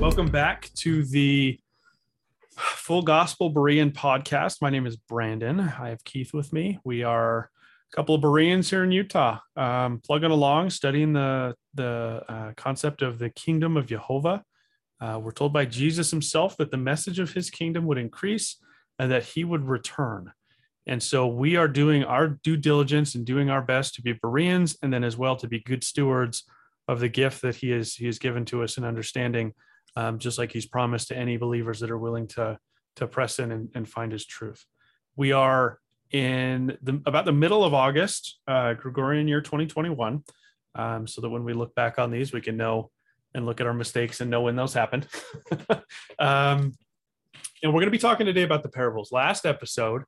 Welcome back to the Full Gospel Berean podcast. My name is Brandon. I have Keith with me. We are a couple of Bereans here in Utah, plugging along, studying the concept of the kingdom of Jehovah. We're told by Jesus himself that the message of his kingdom would increase and that he would return. And so we are doing our due diligence and doing our best to be Bereans, and then as well to be good stewards of the gift that he has given to us in understanding, just like he's promised to any believers that are willing to press in and find his truth. We are in about the middle of August, Gregorian year 2021, so that when we look back on these, we can know and look at our mistakes and know when those happened. And we're going to be talking today about the parables. Last episode,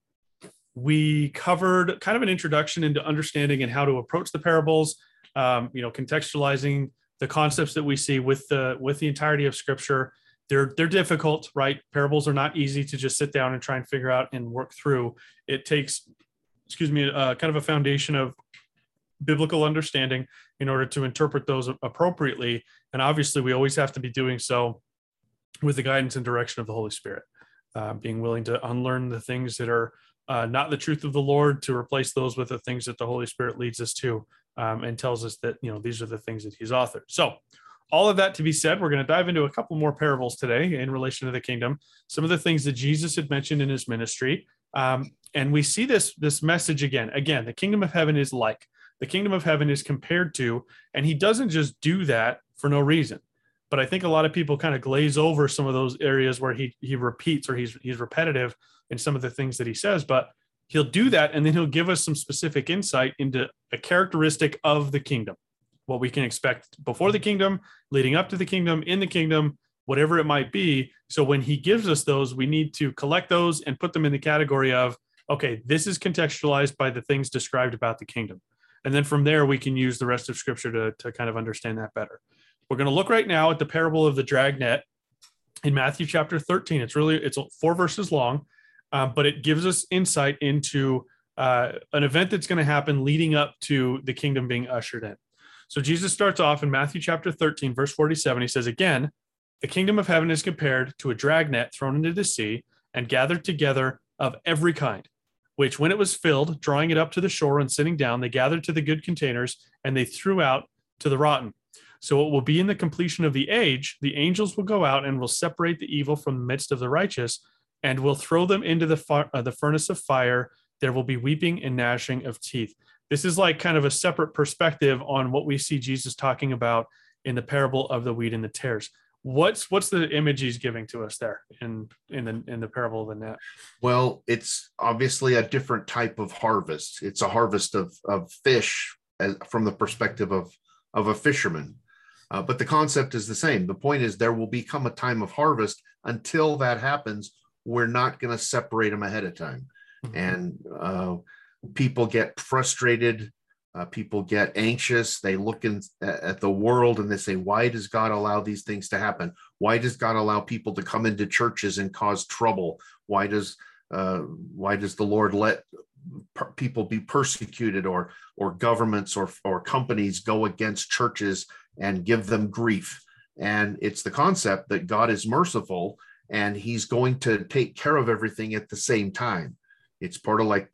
we covered kind of an introduction into understanding and how to approach the parables, contextualizing the concepts that we see with the entirety of Scripture. They're difficult, right? Parables are not easy to just sit down and try and figure out and work through. It takes, kind of a foundation of biblical understanding in order to interpret those appropriately. And obviously, we always have to be doing so with the guidance and direction of the Holy Spirit, being willing to unlearn the things that are not the truth of the Lord, to replace those with the things that the Holy Spirit leads us to, and tells us that, these are the things that he's authored. So all of that to be said, we're going to dive into a couple more parables today in relation to the kingdom, some of the things that Jesus had mentioned in his ministry. And we see this message again, the kingdom of heaven is like, the kingdom of heaven is compared to, and he doesn't just do that for no reason. But I think a lot of people kind of glaze over some of those areas where he repeats, or he's repetitive in some of the things that he says, but he'll do that, and then he'll give us some specific insight into a characteristic of the kingdom, what we can expect before the kingdom, leading up to the kingdom, in the kingdom, whatever it might be. So when he gives us those, we need to collect those and put them in the category of, okay, this is contextualized by the things described about the kingdom. And then from there, we can use the rest of Scripture to kind of understand that better. We're going to look right now at the parable of the dragnet in Matthew chapter 13. It's 4 verses long, but it gives us insight into an event that's going to happen leading up to the kingdom being ushered in. So Jesus starts off in Matthew chapter 13, verse 47. He says, again, the kingdom of heaven is compared to a dragnet thrown into the sea and gathered together of every kind, which when it was filled, drawing it up to the shore and sitting down, they gathered to the good containers and they threw out to the rotten. So it will be in the completion of the age, the angels will go out and will separate the evil from the midst of the righteous and will throw them into the furnace of fire. There will be weeping and gnashing of teeth. This is like kind of a separate perspective on what we see Jesus talking about in the parable of the wheat and the tares. What's the image he's giving to us there in the parable of the net? Well, it's obviously a different type of harvest. It's a harvest of fish from the perspective of a fisherman. But the concept is the same. The point is there will become a time of harvest. Until that happens, we're not going to separate them ahead of time. Mm-hmm. And people get frustrated. People get anxious. They look at the world and they say, why does God allow these things to happen? Why does God allow people to come into churches and cause trouble? Why does the Lord let people be persecuted, or governments or companies go against churches and give them grief? And it's the concept that God is merciful and he's going to take care of everything at the same time. It's partly like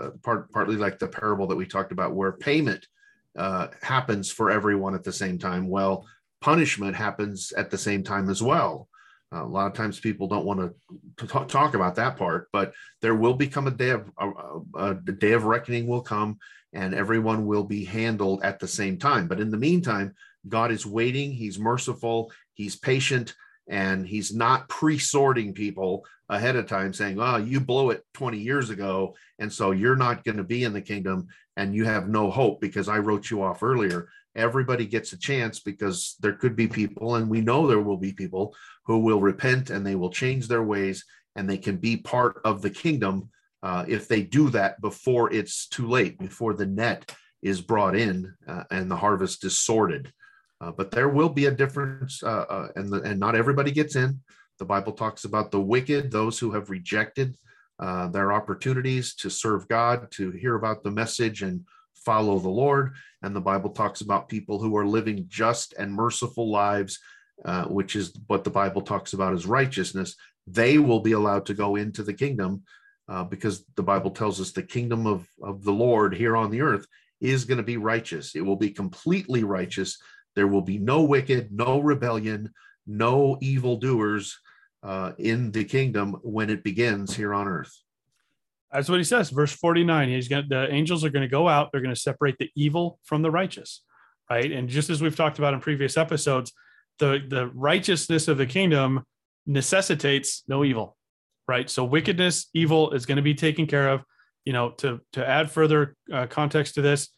the parable that we talked about, where payment happens for everyone at the same time. Well, punishment happens at the same time as well. A lot of times people don't want to talk about that part, but there will become a day of reckoning will come, and everyone will be handled at the same time. But in the meantime, God is waiting. He's merciful. He's patient, and he's not pre-sorting people ahead of time saying, oh, you blew it 20 years ago, and so you're not going to be in the kingdom and you have no hope because I wrote you off earlier. Everybody gets a chance, because there could be people, and we know there will be people who will repent and they will change their ways, and they can be part of the kingdom if they do that before it's too late, before the net is brought in and the harvest is sorted. But there will be a difference, and not everybody gets in. The Bible talks about the wicked, those who have rejected their opportunities to serve God, to hear about the message and follow the Lord. And the Bible talks about people who are living just and merciful lives which is what the Bible talks about as righteousness, they will be allowed to go into the kingdom, because the Bible tells us the kingdom of the Lord here on the earth is going to be righteous. It will be completely righteous. There will be no wicked, no rebellion, no evildoers in the kingdom when it begins here on earth. That's what he says. Verse 49, the angels are going to go out. They're going to separate the evil from the righteous, right? And just as we've talked about in previous episodes, the righteousness of the kingdom necessitates no evil, right? So wickedness, evil is going to be taken care of. To add further context to this,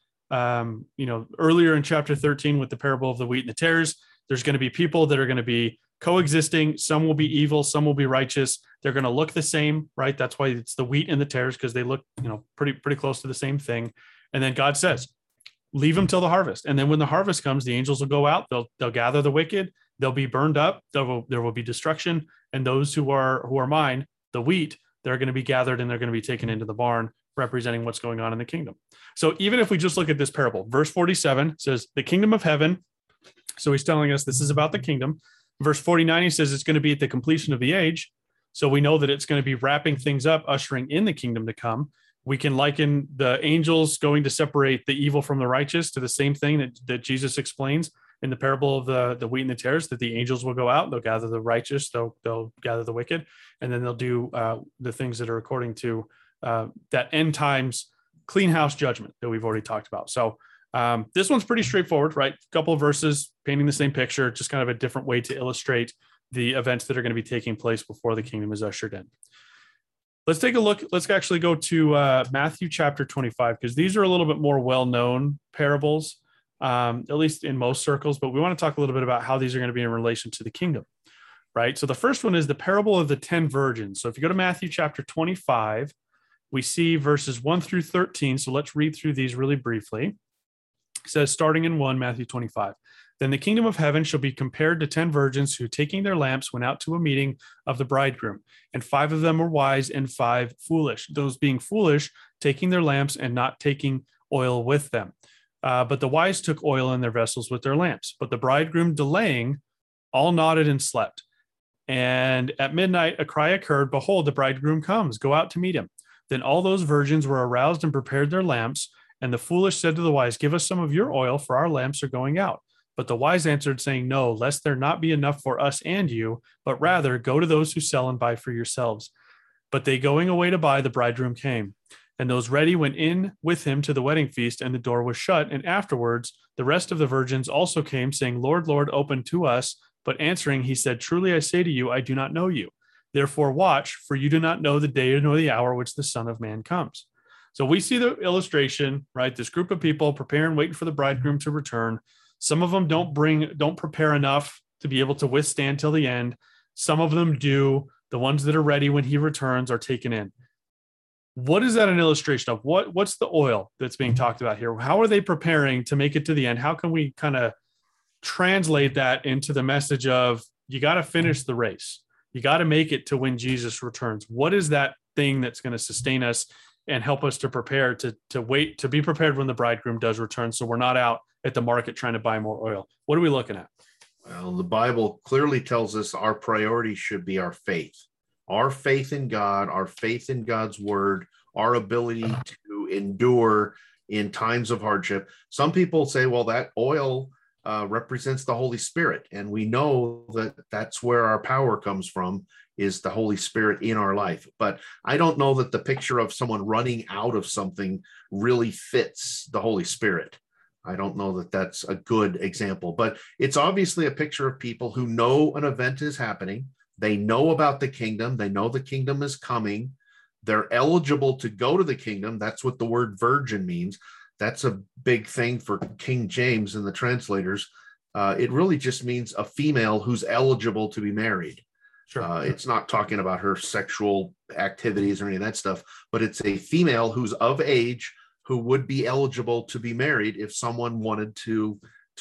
earlier in chapter 13 with the parable of the wheat and the tares, there's going to be people that are going to be coexisting. Some will be evil, some will be righteous. They're going to look the same, right? That's why it's the wheat and the tares, because they look, pretty close to the same thing. And then God says, leave them till the harvest. And then when the harvest comes, the angels will go out. They'll gather the wicked. They'll be burned up. There will be destruction. And those who are mine, the wheat, they're going to be gathered and they're going to be taken into the barn, representing what's going on in the kingdom. So even if we just look at this parable, verse 47 says the kingdom of heaven. So he's telling us this is about the kingdom. Verse 49, he says it's going to be at the completion of the age. So we know that it's going to be wrapping things up, ushering in the kingdom to come. We can liken the angels going to separate the evil from the righteous to the same thing that Jesus explains in the parable of the wheat and the tares, that the angels will go out, they'll gather the righteous, they'll gather the wicked, and then they'll do the things that are according to that end times clean house judgment that we've already talked about. So this one's pretty straightforward, right? A couple of verses painting the same picture, just kind of a different way to illustrate the events that are going to be taking place before the kingdom is ushered in. Let's take a look. Let's actually go to Matthew chapter 25, because these are a little bit more well-known parables, at least in most circles, but we want to talk a little bit about how these are going to be in relation to the kingdom, right? So the first one is the parable of the 10 virgins. So if you go to Matthew chapter 25, we see verses 1 through 13. So let's read through these really briefly. It says, starting in 1, Matthew 25, then the kingdom of heaven shall be compared to 10 virgins who, taking their lamps, went out to a meeting of the bridegroom. And 5 of them were wise and 5 foolish. Those being foolish, taking their lamps and not taking oil with them. But the wise took oil in their vessels with their lamps. But the bridegroom delaying, all nodded and slept. And at midnight a cry occurred, behold, the bridegroom comes, go out to meet him. Then all those virgins were aroused and prepared their lamps. And the foolish said to the wise, give us some of your oil, for our lamps are going out. But the wise answered, saying, no, lest there not be enough for us and you, but rather go to those who sell and buy for yourselves. But they going away to buy, the bridegroom came. And those ready went in with him to the wedding feast, and the door was shut. And afterwards, the rest of the virgins also came, saying, Lord, Lord, open to us. But answering, he said, truly I say to you, I do not know you. Therefore watch, for you do not know the day nor the hour which the Son of Man comes. So we see the illustration, right? This group of people preparing, waiting for the bridegroom to return. Some of them don't prepare enough to be able to withstand till the end. Some of them do. The ones that are ready when he returns are taken in. What is that an illustration of? What's the oil that's being talked about here? How are they preparing to make it to the end? How can we kind of translate that into the message of you got to finish the race? You got to make it to when Jesus returns. What is that thing that's going to sustain us and help us to prepare to wait, to be prepared when the bridegroom does return, so we're not out at the market trying to buy more oil? What are we looking at? Well, the Bible clearly tells us our priority should be our faith in God, our faith in God's word, our ability to endure in times of hardship. Some people say, well, that oil represents the Holy Spirit. And we know that that's where our power comes from, is the Holy Spirit in our life. But I don't know that the picture of someone running out of something really fits the Holy Spirit. I don't know that that's a good example, but it's obviously a picture of people who know an event is happening. They know about the kingdom. They know the kingdom is coming. They're eligible to go to the kingdom. That's what the word virgin means. That's a big thing for King James and the translators. It really just means a female who's eligible to be married. Sure. It's not talking about her sexual activities or any of that stuff, but it's a female who's of age, who would be eligible to be married if someone wanted to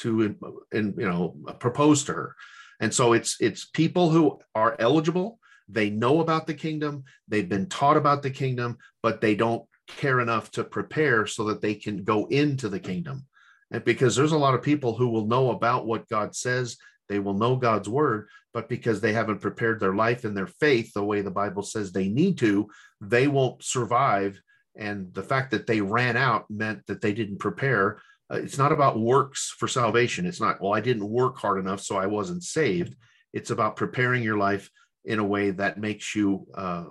propose to her. And so it's people who are eligible. They know about the kingdom. They've been taught about the kingdom, but they don't care enough to prepare so that they can go into the kingdom. And because there's a lot of people who will know about what God says, They will know God's word, but because they haven't prepared their life and their faith the way the Bible says they need to, they won't survive. And the fact that they ran out meant that they didn't prepare. It's not about works for salvation. It's not, well, I didn't work hard enough, so I wasn't saved. It's about preparing your life in a way that makes you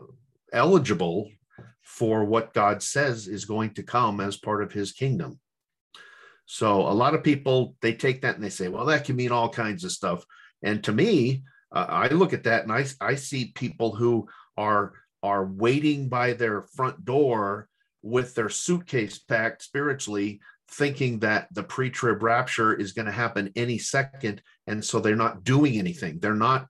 eligible for what God says is going to come as part of his kingdom. So a lot of people, they take that and they say, well, that can mean all kinds of stuff. And to me, I look at that and I see people who are waiting by their front door with their suitcase packed spiritually, thinking that the pre-trib rapture is going to happen any second. And so they're not doing anything. They're not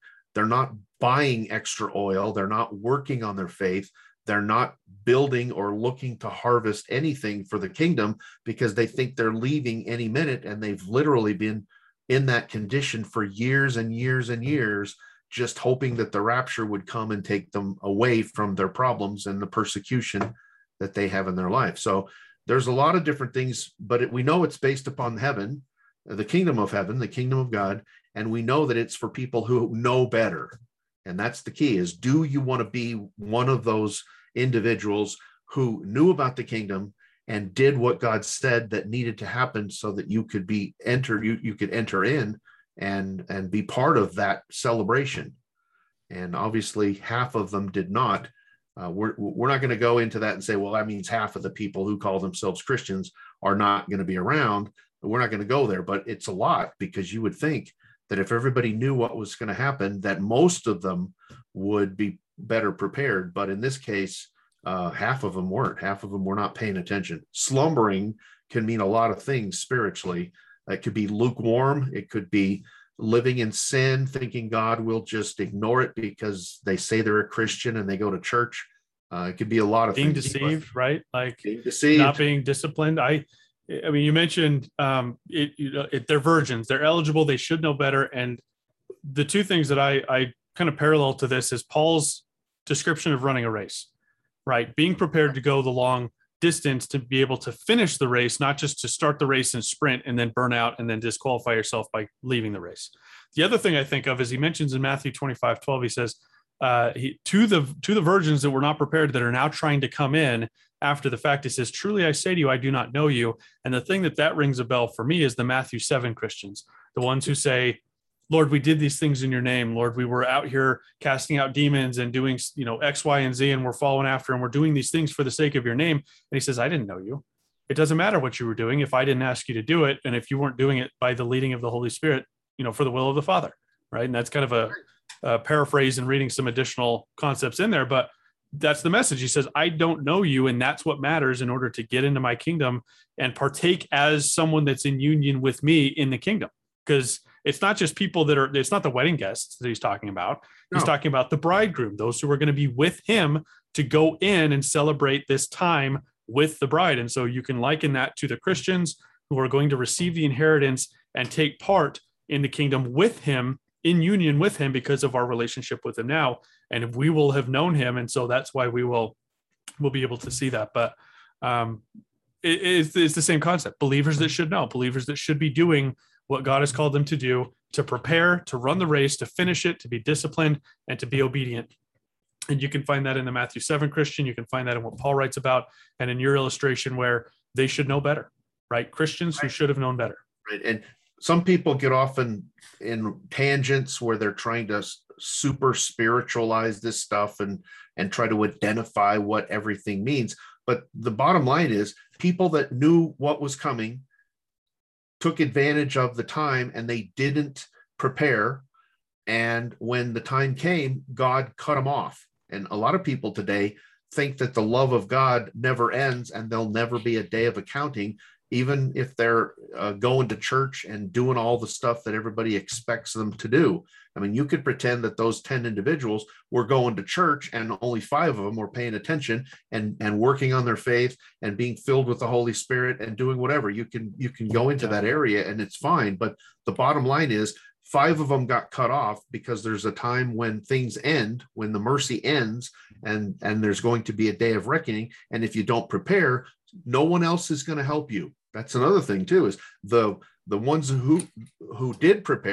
buying extra oil. They're not working on their faith. They're not building or looking to harvest anything for the kingdom because they think they're leaving any minute. And they've literally been in that condition for years and years and years, just hoping that the rapture would come and take them away from their problems and the persecution that they have in their life. So there's a lot of different things, but we know it's based upon heaven, the kingdom of heaven, the kingdom of God. And we know that it's for people who know better. And that's the key, is do you want to be one of those individuals who knew about the kingdom and did what God said that needed to happen so that you could be entered, you could enter in and be part of that celebration? And obviously half of them did not. We're not going to go into that and say, well, that means half of the people who call themselves Christians are not going to be around. We're not going to go there, but it's a lot, because you would think that if everybody knew what was going to happen, that most of them would be better prepared. But in this case, half of them weren't. Half of them were not paying attention. Slumbering can mean a lot of things spiritually. It could be lukewarm. It could be living in sin, thinking God will just ignore it because they say they're a Christian and they go to church. It could be a lot of being things. Deceived, right? Like being deceived, not being disciplined. I mean, you mentioned they're virgins, they're eligible, they should know better. And the two things that I kind of parallel to this is Paul's description of running a race, right? Being prepared to go the long distance to be able to finish the race, not just to start the race and sprint and then burn out and then disqualify yourself by leaving the race. The other thing I think of is he mentions in Matthew 25:12, he says, to the virgins that were not prepared, that are now trying to come in after the fact, he says, truly I say to you, I do not know you. And the thing that rings a bell for me is the Matthew 7 Christians, the ones who say, Lord, we did these things in your name. Lord, we were out here casting out demons and doing, X, Y, and Z, and we're following after, and we're doing these things for the sake of your name. And he says, I didn't know you. It doesn't matter what you were doing if I didn't ask you to do it, and if you weren't doing it by the leading of the Holy Spirit, for the will of the Father, right? And that's kind of a paraphrase and reading some additional concepts in there, but that's the message. He says, I don't know you, and that's what matters in order to get into my kingdom and partake as someone that's in union with me in the kingdom. Because it's not just people it's not the wedding guests that he's talking about. No. He's talking about the bridegroom, those who are going to be with him to go in and celebrate this time with the bride. And so you can liken that to the Christians who are going to receive the inheritance and take part in the kingdom with him, in union with him, because of our relationship with him now. And we will have known him. And so that's why we'll be able to see that. But it's the same concept. Believers that should know, believers that should be doing what God has called them to do, to prepare, to run the race, to finish it, to be disciplined, and to be obedient. And you can find that in the Matthew 7 Christian. You can find that in what Paul writes about, and in your illustration where they should know better, right? Christians who should have known better. Right. And some people get off in tangents where they're trying to super spiritualize this stuff and try to identify what everything means. But the bottom line is, people that knew what was coming took advantage of the time, and they didn't prepare. And when the time came, God cut them off. And a lot of people today think that the love of God never ends and there'll never be a day of accounting, even if they're going to church and doing all the stuff that everybody expects them to do. I mean, you could pretend that those 10 individuals were going to church and only 5 of them were paying attention and working on their faith and being filled with the Holy Spirit and doing whatever. You can go into that area and it's fine. But the bottom line is, 5 of them got cut off because there's a time when things end, when the mercy ends, and there's going to be a day of reckoning. And if you don't prepare, no one else is going to help you. That's another thing too, is the ones who did prepare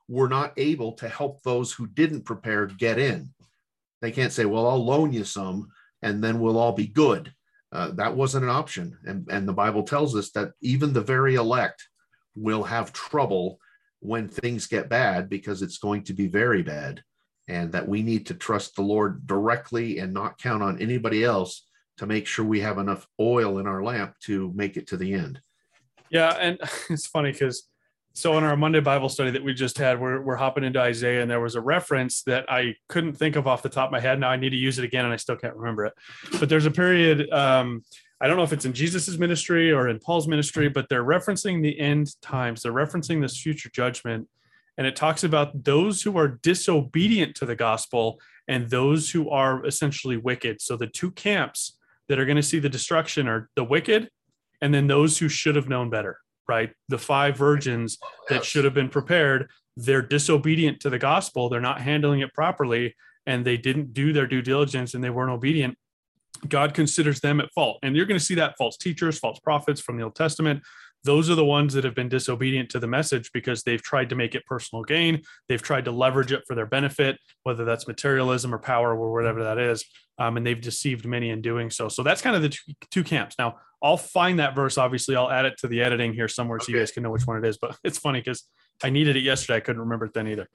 were not able to help those who didn't prepare get in. They can't say, well, I'll loan you some and then we'll all be good. That wasn't an option. And the Bible tells us that even the very elect will have trouble when things get bad, because it's going to be very bad, and that we need to trust the Lord directly and not count on anybody else to make sure we have enough oil in our lamp to make it to the end. Yeah. And it's funny because so in our Monday Bible study that we just had, we're hopping into Isaiah, and there was a reference that I couldn't think of off the top of my head. Now I need to use it again, and I still can't remember it. But there's a period, I don't know if it's in Jesus's ministry or in Paul's ministry, but they're referencing the end times. They're referencing this future judgment. And it talks about those who are disobedient to the gospel and those who are essentially wicked. So the two camps that are going to see the destruction are the wicked, and then those who should have known better. Right? The 5 virgins that should have been prepared, they're disobedient to the gospel. They're not handling it properly, and they didn't do their due diligence, and they weren't obedient. God considers them at fault. And you're going to see that false teachers, false prophets from the Old Testament. Those are the ones that have been disobedient to the message because they've tried to make it personal gain. They've tried to leverage it for their benefit, whether that's materialism or power or whatever that is. And they've deceived many in doing so. So that's kind of the two camps. Now, I'll find that verse. Obviously, I'll add it to the editing here somewhere so you guys can know which one it is. But it's funny because I needed it yesterday. I couldn't remember it then either.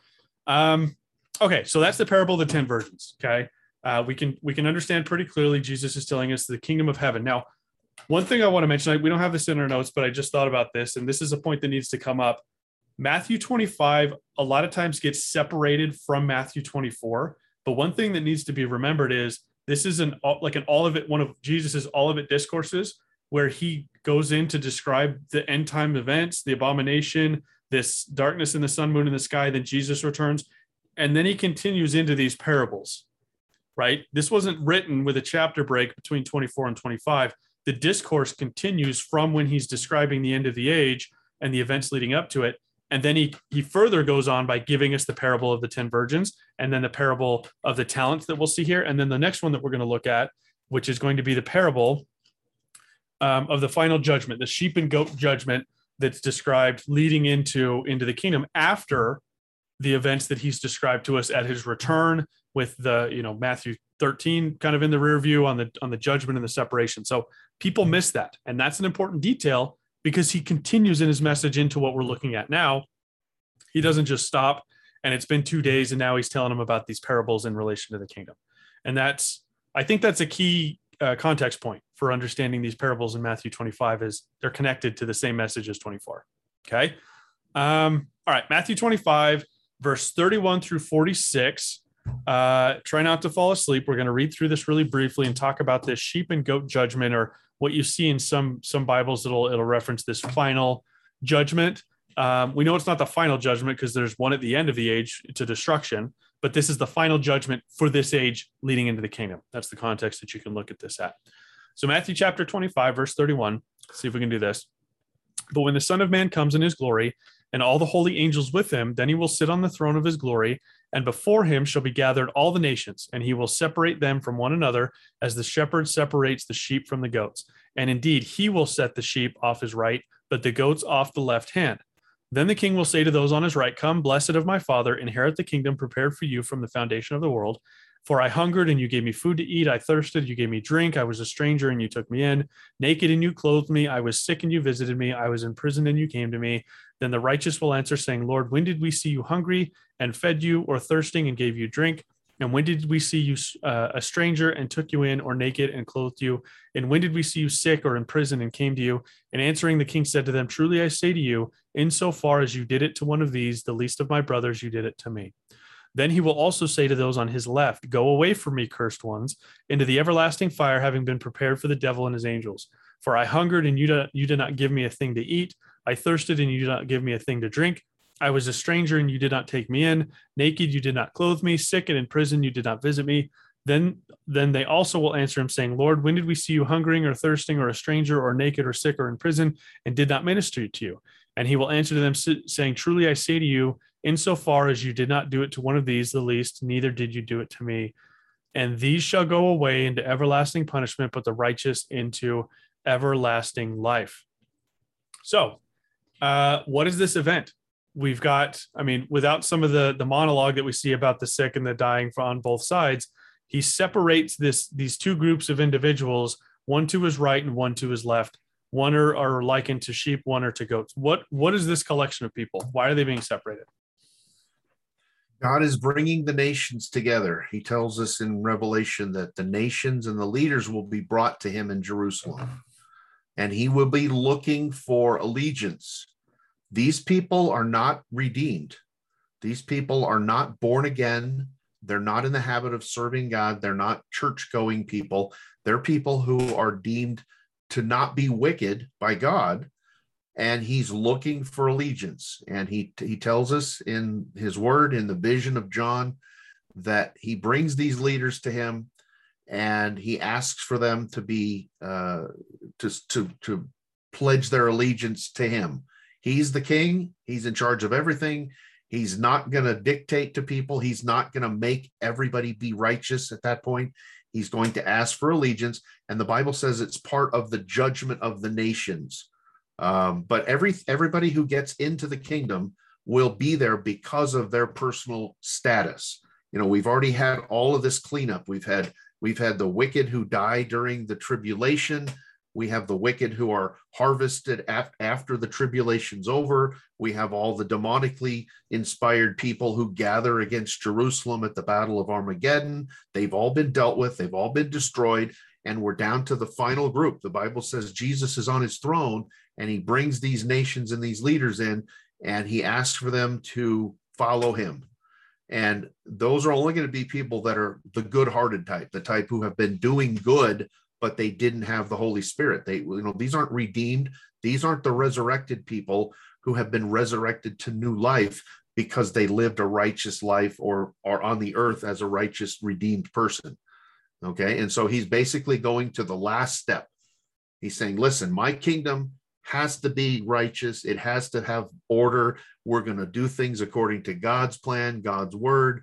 Okay, so that's the parable of the 10 virgins. Okay, we can understand pretty clearly Jesus is telling us the kingdom of heaven. Now, one thing I want to mention, we don't have this in our notes, but I just thought about this, and this is a point that needs to come up. Matthew 25 a lot of times gets separated from Matthew 24, but one thing that needs to be remembered is this is one of Jesus's Olivet discourses, where he goes in to describe the end time events, the abomination, this darkness in the sun, moon, and the sky. Then Jesus returns, and then he continues into these parables. Right? This wasn't written with a chapter break between 24 and 25. The discourse continues from when he's describing the end of the age and the events leading up to it. And then he further goes on by giving us the parable of the 10 virgins, and then the parable of the talents that we'll see here. And then the next one that we're going to look at, which is going to be the parable of the final judgment, the sheep and goat judgment that's described leading into the kingdom after the events that he's described to us at his return, with the, Matthew 13 kind of in the rear view on the judgment and the separation. So people miss that. And that's an important detail because he continues in his message into what we're looking at now. He doesn't just stop and it's been 2 days and now he's telling them about these parables in relation to the kingdom. And I think that's a key context point for understanding these parables in Matthew 25 is they're connected to the same message as 24. Okay. All right. Matthew 25, verse 31 through 46. Try not to fall asleep. We're going to read through this really briefly and talk about this sheep and goat judgment, or what you see in some Bibles. It'll reference this final judgment. We know it's not the final judgment because there's one at the end of the age to destruction, but this is the final judgment for this age leading into the kingdom. That's the context that you can look at this at. So Matthew chapter 25, verse 31. Let's see if we can do this. But when the Son of Man comes in his glory and all the holy angels with him, then he will sit on the throne of his glory, and before him shall be gathered all the nations, and he will separate them from one another as the shepherd separates the sheep from the goats. And indeed, he will set the sheep off his right, but the goats off the left hand. Then the king will say to those on his right, "Come, blessed of my Father, inherit the kingdom prepared for you from the foundation of the world. For I hungered, and you gave me food to eat. I thirsted, you gave me drink. I was a stranger, and you took me in. Naked, and you clothed me. I was sick, and you visited me. I was in prison, and you came to me." Then the righteous will answer, saying, "Lord, when did we see you hungry and fed you, or thirsting and gave you drink? And when did we see you a stranger and took you in, or naked and clothed you? And when did we see you sick or in prison and came to you?" And answering, the king said to them, "Truly I say to you, insofar as you did it to one of these, the least of my brothers, you did it to me." Then he will also say to those on his left, "Go away from me, cursed ones, into the everlasting fire, having been prepared for the devil and his angels. For I hungered, and you did not give me a thing to eat. I thirsted, and you did not give me a thing to drink. I was a stranger, and you did not take me in. Naked, you did not clothe me. Sick and in prison, you did not visit me." Then they also will answer him, saying, "Lord, when did we see you hungering or thirsting or a stranger or naked or sick or in prison and did not minister to you?" And he will answer to them, saying, "Truly I say to you, insofar as you did not do it to one of these, the least, neither did you do it to me. And these shall go away into everlasting punishment, but the righteous into everlasting life." So, what is this event? we've got, I mean, without some of the monologue that we see about the sick and the dying on both sides, he separates these two groups of individuals, one to his right and one to his left. One are likened to sheep, one are to goats. What is this collection of people? Why are they being separated? God is bringing the nations together. He tells us in Revelation that the nations and the leaders will be brought to him in Jerusalem, and he will be looking for allegiance. These people are not redeemed. These people are not born again. They're not in the habit of serving God. They're not church-going people. They're people who are deemed to not be wicked by God, and he's looking for allegiance. And he tells us in his word, in the vision of John, that he brings these leaders to him, and he asks for them to be to pledge their allegiance to him. He's the king. He's in charge of everything. He's not going to dictate to people. He's not going to make everybody be righteous at that point. He's going to ask for allegiance. And the Bible says it's part of the judgment of the nations. But everybody who gets into the kingdom will be there because of their personal status. You know, we've already had all of this cleanup. We've had the wicked who die during the tribulation. We have the wicked who are harvested after the tribulation's over. We have all the demonically inspired people who gather against Jerusalem at the Battle of Armageddon. They've all been dealt with. They've all been destroyed. And we're down to the final group. The Bible says Jesus is on his throne, and he brings these nations and these leaders in, and he asks for them to follow him. And those are only going to be people that are the good-hearted type, the type who have been doing good, but they didn't have the Holy Spirit. These aren't redeemed. These aren't the resurrected people who have been resurrected to new life because they lived a righteous life or are on the earth as a righteous, redeemed person. Okay. And so he's basically going to the last step. He's saying, listen, my kingdom has to be righteous. It has to have order. We're going to do things according to God's plan, God's word,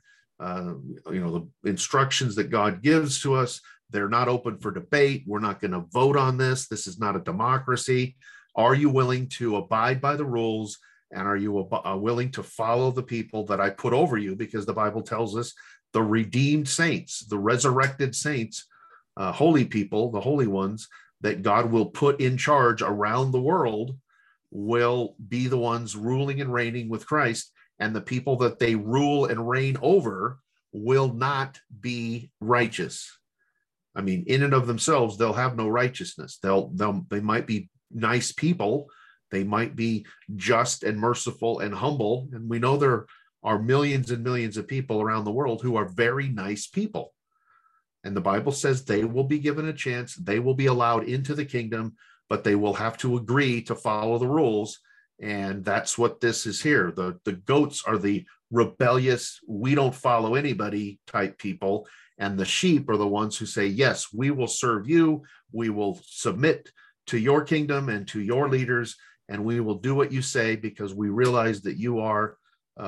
the instructions that God gives to us. They're not open for debate. We're not going to vote on this. This is not a democracy. Are you willing to abide by the rules? And are you willing to follow the people that I put over you? Because the Bible tells us the redeemed saints, the resurrected saints, holy people, the holy ones that God will put in charge around the world will be the ones ruling and reigning with Christ. And the people that they rule and reign over will not be righteous. I mean, in and of themselves, they'll have no righteousness. They might be nice people. They might be just and merciful and humble. And we know there are millions and millions of people around the world who are very nice people. And the Bible says they will be given a chance. They will be allowed into the kingdom, but they will have to agree to follow the rules. And that's what this is here. The goats are the rebellious, we don't follow anybody type people. And the sheep are the ones who say, yes, we will serve you. We will submit to your kingdom and to your leaders, and we will do what you say because we realize that you are,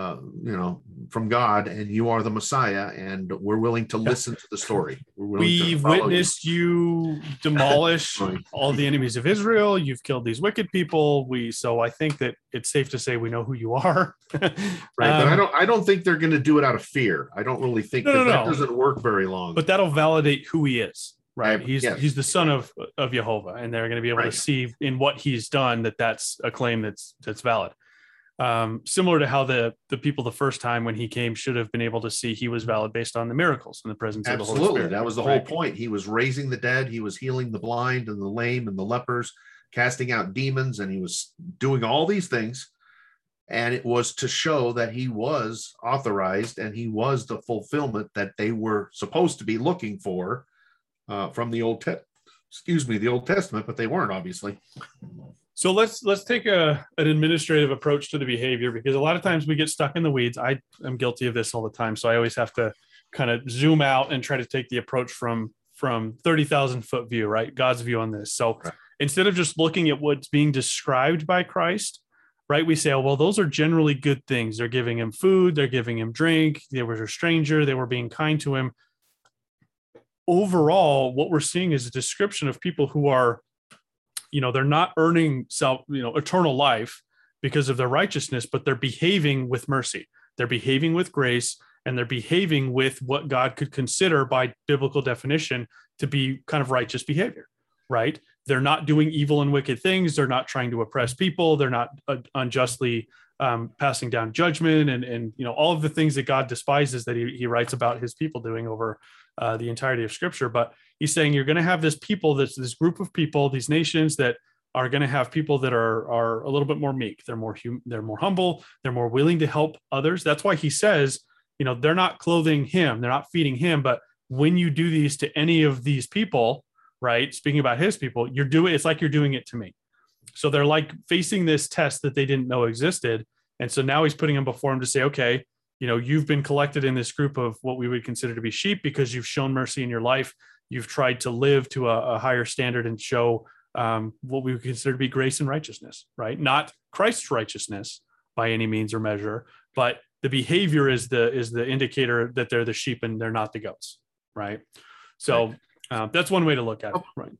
from God, and you are the Messiah, and we're willing to listen to the story. We've witnessed you demolish all the enemies of Israel. You've killed these wicked people. So I think that it's safe to say we know who you are. Right, but I don't think they're going to do it out of fear. I don't really think that doesn't work very long. But that'll validate who he is. Right. He's the son of Jehovah, and they're going to be able to see in what he's done that's a claim that's valid. Similar to how the people the first time when he came should have been able to see he was valid based on the miracles and the presence of the Holy Spirit. That was the whole point. He was raising the dead. He was healing the blind and the lame and the lepers, casting out demons, and he was doing all these things. And it was to show that he was authorized and he was the fulfillment that they were supposed to be looking for from the Old Testament, but they weren't, obviously. So let's take an administrative approach to the behavior, because a lot of times we get stuck in the weeds. I am guilty of this all the time. So I always have to kind of zoom out and try to take the approach from 30,000 foot view, right? God's view on this. So instead of just looking at what's being described by Christ, right, we say, oh, well, those are generally good things. They're giving him food. They're giving him drink. They were a stranger. They were being kind to him. Overall, what we're seeing is a description of people who are, they're not earning eternal life. because of their righteousness, but they're behaving with mercy. They're behaving with grace, and they're behaving with what God could consider by biblical definition to be kind of righteous behavior, right? They're not doing evil and wicked things. They're not trying to oppress people. They're not unjustly passing down judgment and all of the things that God despises that he writes about his people doing over the entirety of Scripture. But he's saying you're going to have this group of people, these nations that are going to have people that are a little bit more meek. They're more humble. They're more willing to help others. That's why he says, they're not clothing him, they're not feeding him. But when you do these to any of these people, right, speaking about his people, it's like you're doing it to me. So they're like facing this test that they didn't know existed. And so now he's putting them before him to say, okay, you've been collected in this group of what we would consider to be sheep because you've shown mercy in your life. You've tried to live to a higher standard and show what we would consider to be grace and righteousness, right? Not Christ's righteousness by any means or measure, but the behavior is the indicator that they're the sheep and they're not the goats, right? So that's one way to look at it, right?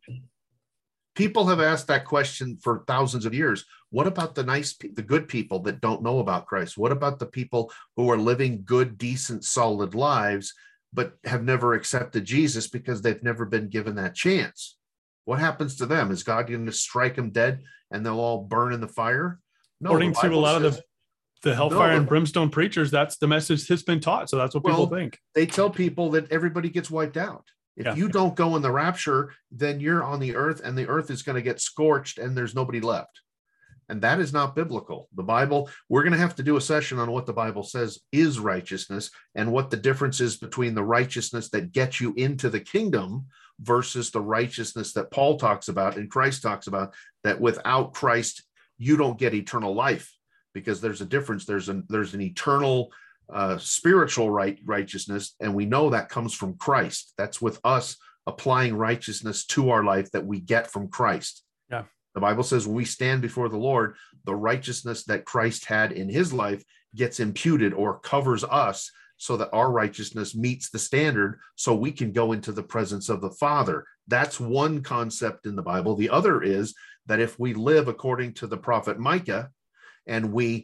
People have asked that question for thousands of years. What about the good people that don't know about Christ? What about the people who are living good, decent, solid lives, but have never accepted Jesus because they've never been given that chance? What happens to them? Is God going to strike them dead and they'll all burn in the fire? No, according to a lot of the hellfire and brimstone preachers, that's the message that's been taught. So that's what people think. They tell people that everybody gets wiped out. If you don't go in the rapture, then you're on the earth and the earth is going to get scorched and there's nobody left. And that is not biblical. The Bible, we're going to have to do a session on what the Bible says is righteousness and what the difference is between the righteousness that gets you into the kingdom versus the righteousness that Paul talks about and Christ talks about, that without Christ, you don't get eternal life, because there's a difference. There's an eternal spiritual righteousness, and we know that comes from Christ. That's with us applying righteousness to our life that we get from Christ. Yeah. The Bible says when we stand before the Lord, the righteousness that Christ had in his life gets imputed or covers us so that our righteousness meets the standard so we can go into the presence of the Father. That's one concept in the Bible. The other is that if we live according to the prophet Micah and we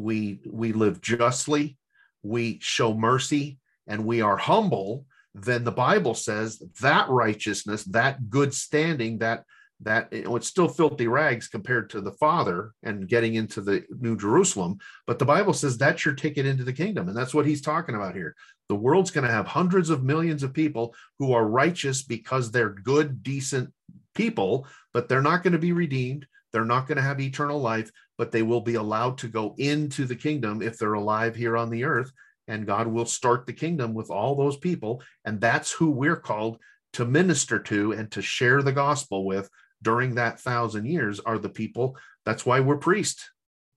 live justly, we show mercy, and we are humble, then the Bible says that righteousness, that good standing, that it's still filthy rags compared to the Father and getting into the New Jerusalem. But the Bible says that's your ticket into the kingdom. And that's what he's talking about here. The world's going to have hundreds of millions of people who are righteous because they're good, decent people, but they're not going to be redeemed. They're not going to have eternal life, but they will be allowed to go into the kingdom if they're alive here on the earth. And God will start the kingdom with all those people. And that's who we're called to minister to and to share the gospel with during that 1,000 years are the people. That's why we're priests.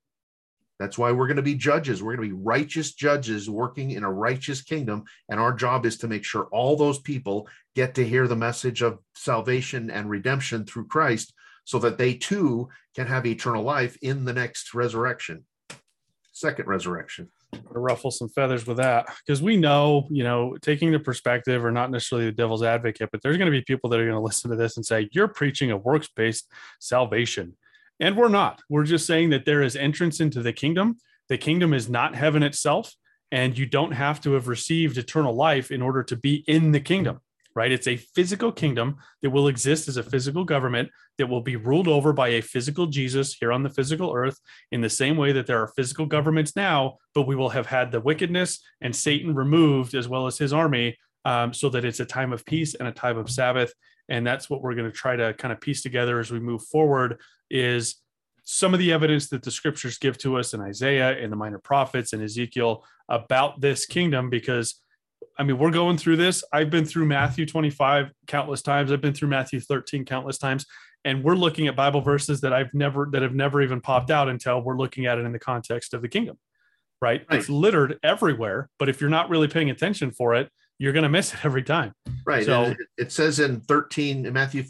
That's why we're going to be judges. We're going to be righteous judges working in a righteous kingdom. And our job is to make sure all those people get to hear the message of salvation and redemption through Christ, so that they too can have eternal life in the next resurrection, second resurrection. Ruffle some feathers with that, because we know, taking the perspective, or not necessarily the devil's advocate, but there's going to be people that are going to listen to this and say, you're preaching a works-based salvation. And we're not. We're just saying that there is entrance into the kingdom. The kingdom is not heaven itself, and you don't have to have received eternal life in order to be in the kingdom. Right? It's a physical kingdom that will exist as a physical government that will be ruled over by a physical Jesus here on the physical earth, in the same way that there are physical governments now, but we will have had the wickedness and Satan removed as well as his army, so that it's a time of peace and a time of Sabbath. And that's what we're going to try to kind of piece together as we move forward, is some of the evidence that the scriptures give to us in Isaiah and the minor prophets and Ezekiel about this kingdom, because we're going through this. I've been through Matthew 25 countless times. I've been through Matthew 13 countless times. And we're looking at Bible verses that have never even popped out until we're looking at it in the context of the kingdom, right? It's littered everywhere, but if you're not really paying attention for it, you're going to miss it every time. Right. So it says in Matthew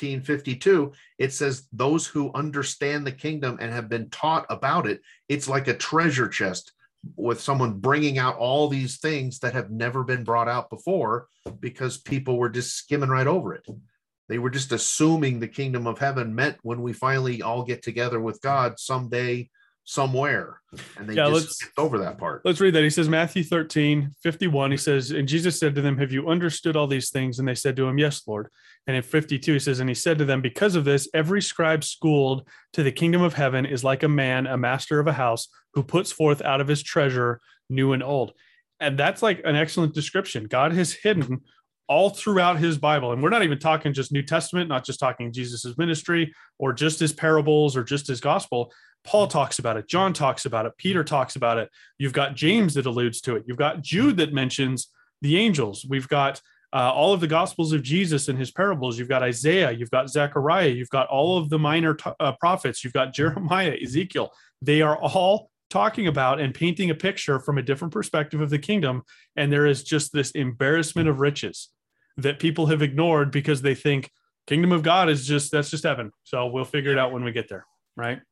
13:52, it says those who understand the kingdom and have been taught about it, it's like a treasure chest with someone bringing out all these things that have never been brought out before, because people were just skimming right over it. They were just assuming the kingdom of heaven meant when we finally all get together with God someday somewhere, and they Yeah, just skipped over that part. let's read that. He says, Matthew 13:51, he says, and Jesus said to them, have you understood all these things? And they said to him, yes, Lord. And in 52, he says, and he said to them, because of this, every scribe schooled to the kingdom of heaven is like a man, a master of a house, who puts forth out of his treasure new and old. And that's like an excellent description. God has hidden all throughout his Bible. And we're not even talking just New Testament, not just talking Jesus's ministry or just his parables or just his gospel. Paul talks about it. John talks about it. Peter talks about it. You've got James that alludes to it. You've got Jude that mentions the angels. We've got all of the gospels of Jesus and his parables. You've got Isaiah. You've got Zechariah. You've got all of the minor prophets. You've got Jeremiah, Ezekiel. They are all talking about and painting a picture from a different perspective of the kingdom. And there is just this embarrassment of riches that people have ignored because they think kingdom of God is that's just heaven. So we'll figure it out when we get there. Right.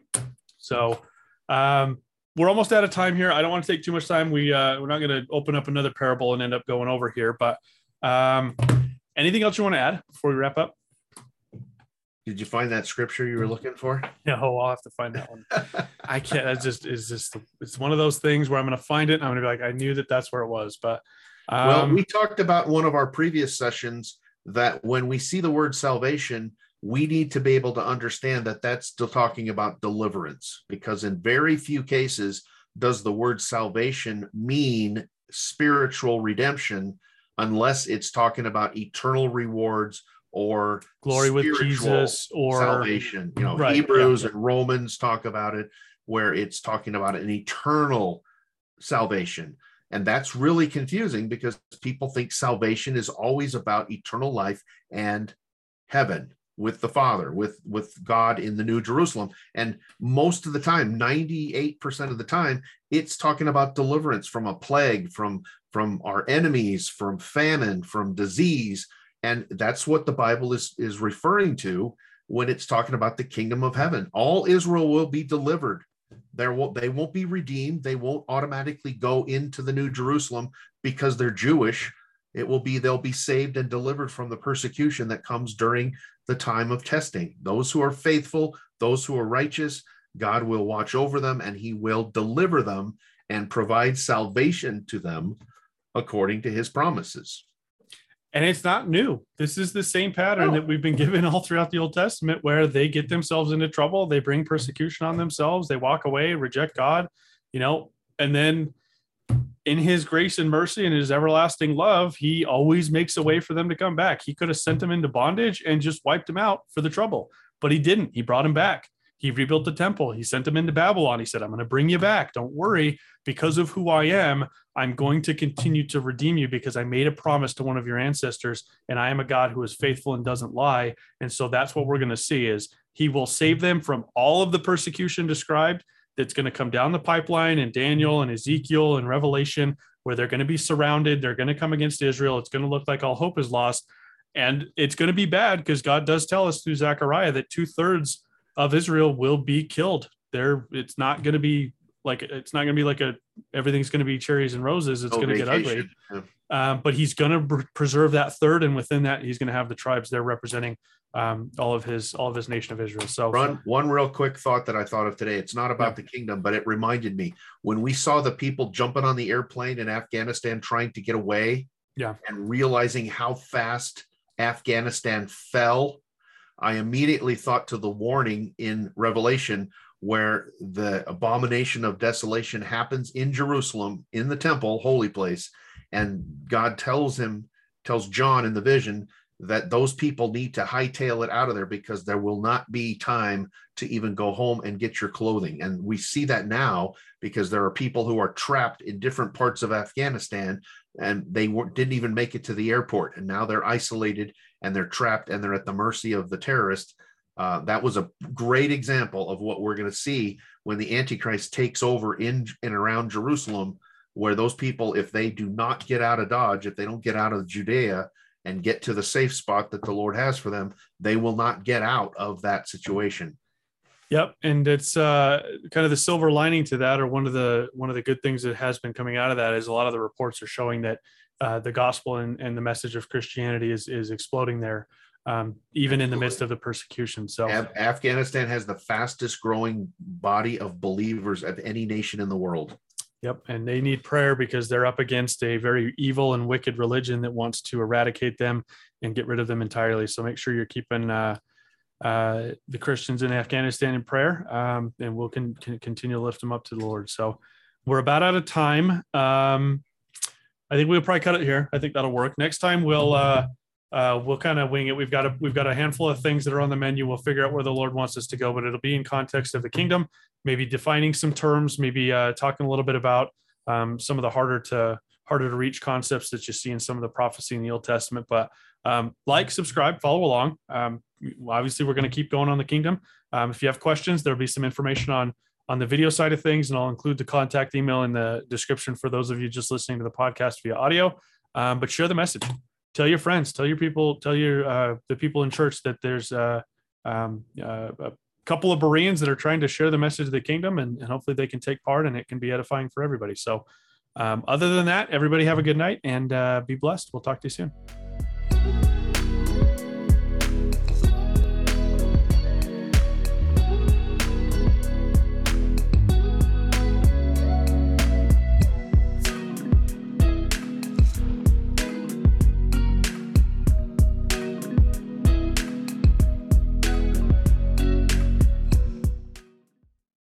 So we're almost out of time here. I don't want to take too much time. We're not going to open up another parable and end up going over here, but anything else you want to add before we wrap up? Did you find that scripture you were looking for? No, I'll have to find that one. I can't. It's one of those things where I'm going to find it and I'm going to be like, I knew that's where it was. But well, we talked about one of our previous sessions that when we see the word salvation, we need to be able to understand that that's still talking about deliverance, because in very few cases does the word salvation mean spiritual redemption, unless it's talking about eternal rewards or glory with Jesus or salvation. Right, Hebrews and Romans talk about it, where it's talking about an eternal salvation. And that's really confusing because people think salvation is always about eternal life and heaven with the Father, with God in the New Jerusalem. And most of the time, 98% of the time, it's talking about deliverance from a plague, from our enemies, from famine, from disease. And that's what the Bible is referring to when it's talking about the kingdom of heaven. All Israel will be delivered. They won't be redeemed. They won't automatically go into the New Jerusalem because they're Jewish. They'll be saved and delivered from the persecution that comes during the time of testing. Those who are faithful, those who are righteous, God will watch over them and he will deliver them and provide salvation to them according to his promises. And it's not new. This is the same pattern that we've been given all throughout the Old Testament, where they get themselves into trouble. They bring persecution on themselves. They walk away, reject God, and then in his grace and mercy and his everlasting love, he always makes a way for them to come back. He could have sent them into bondage and just wiped them out for the trouble, but he didn't. He brought them back. He rebuilt the temple. He sent them into Babylon. He said, I'm going to bring you back. Don't worry. Because of who I am, I'm going to continue to redeem you because I made a promise to one of your ancestors, and I am a God who is faithful and doesn't lie. And so that's what we're going to see is he will save them from all of the persecution described that's going to come down the pipeline in Daniel and Ezekiel and Revelation, where they're going to be surrounded. They're going to come against Israel. It's going to look like all hope is lost. And it's going to be bad because God does tell us through Zechariah that 2/3 of Israel will be killed. It's not going to be like everything's going to be cherries and roses. It's going to get ugly. Yeah. But he's going to preserve that third, and within that, he's going to have the tribes there representing all of his nation of Israel. So, one real quick thought that I thought of today. It's not about the kingdom, but it reminded me when we saw the people jumping on the airplane in Afghanistan trying to get away, and realizing how fast Afghanistan fell. I immediately thought to the warning in Revelation where the abomination of desolation happens in Jerusalem, in the temple, holy place. And God tells John in the vision that those people need to hightail it out of there because there will not be time to even go home and get your clothing. And we see that now because there are people who are trapped in different parts of Afghanistan and they didn't even make it to the airport. And now they're isolated and they're trapped and they're at the mercy of the terrorists. That was a great example of what we're going to see when the Antichrist takes over in and around Jerusalem, where those people, if they do not get out of Dodge, if they don't get out of Judea and get to the safe spot that the Lord has for them, they will not get out of that situation. Yep. And it's kind of the silver lining to that, or one of the good things that has been coming out of that is a lot of the reports are showing that the gospel and the message of Christianity is exploding there. even in the midst of the persecution. So Afghanistan has the fastest growing body of believers of any nation in the world. Yep. And they need prayer because they're up against a very evil and wicked religion that wants to eradicate them and get rid of them entirely. So make sure you're keeping the Christians in Afghanistan in prayer, and we'll continue to lift them up to the Lord. So we're about out of time. I think we'll probably cut it here. I think that'll work. Next time we'll kind of wing it. We've got a handful of things that are on the menu. We'll figure out where the Lord wants us to go, but it'll be in context of the kingdom, maybe defining some terms, maybe talking a little bit about some of the harder to reach concepts that you see in some of the prophecy in the Old Testament. But subscribe, follow along. Obviously we're going to keep going on the kingdom. If you have questions, there'll be some information on the video side of things, and I'll include the contact email in the description for those of you just listening to the podcast via audio. But share the message. Tell your friends, tell your people, tell your the people in church that there's a couple of Bereans that are trying to share the message of the kingdom, and hopefully they can take part and it can be edifying for everybody. So other than that, everybody have a good night and be blessed. We'll talk to you soon.